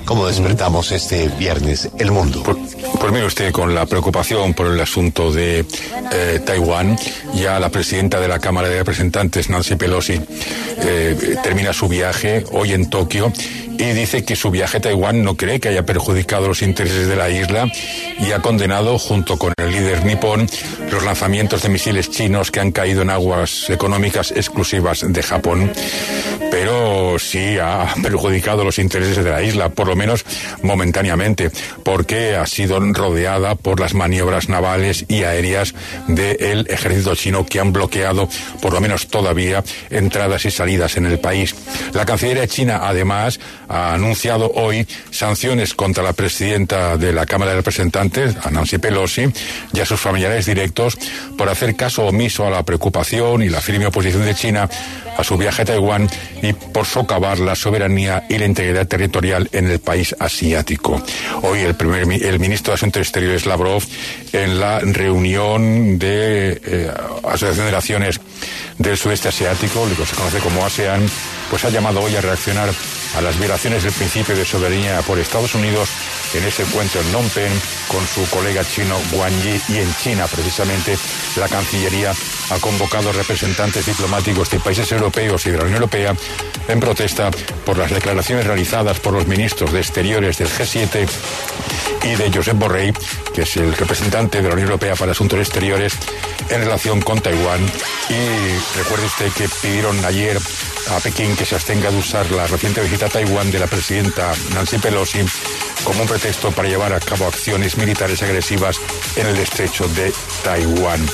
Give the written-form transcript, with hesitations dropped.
¿Cómo despertamos este viernes el mundo? Pues mire usted, con la preocupación por el asunto de Taiwán, ya la presidenta de la Cámara de Representantes, Nancy Pelosi, termina su viaje hoy en Tokio y dice que su viaje a Taiwán no cree que haya perjudicado los intereses de la isla y ha condenado, junto con el líder nipón, los lanzamientos de misiles chinos que han caído en aguas económicas exclusivas de Japón. Pero sí ha perjudicado los intereses de la isla, por lo menos momentáneamente, porque ha sido rodeada por las maniobras navales y aéreas del ejército chino que han bloqueado, por lo menos todavía, entradas y salidas en el país. La Cancillería china, además, ha anunciado hoy sanciones contra la presidenta de la Cámara de Representantes, a Nancy Pelosi, y a sus familiares directos por hacer caso omiso a la preocupación y la firme oposición de China a su viaje a Taiwán y por socavar la soberanía y la integridad territorial en el país asiático. Hoy el ministro de Asuntos Exteriores, Lavrov, en la reunión de Asociación de Naciones del Sudeste Asiático, lo que se conoce como ASEAN, pues ha llamado hoy a reaccionar a las violaciones del principio de soberanía por Estados Unidos en ese encuentro en Phnom Penh con su colega chino Wang Yi. Y en China, precisamente, la Cancillería ha convocado representantes diplomáticos de países europeos y de la Unión Europea en protesta por las declaraciones realizadas por los ministros de Exteriores del G7 y de Josep Borrell, que es el representante de la Unión Europea para Asuntos Exteriores, en relación con Taiwán. Y recuerde usted que pidieron ayer a Pekín que se abstenga de usar la reciente visita a Taiwán de la presidenta Nancy Pelosi como un pretexto para llevar a cabo acciones militares agresivas en el estrecho de Taiwán.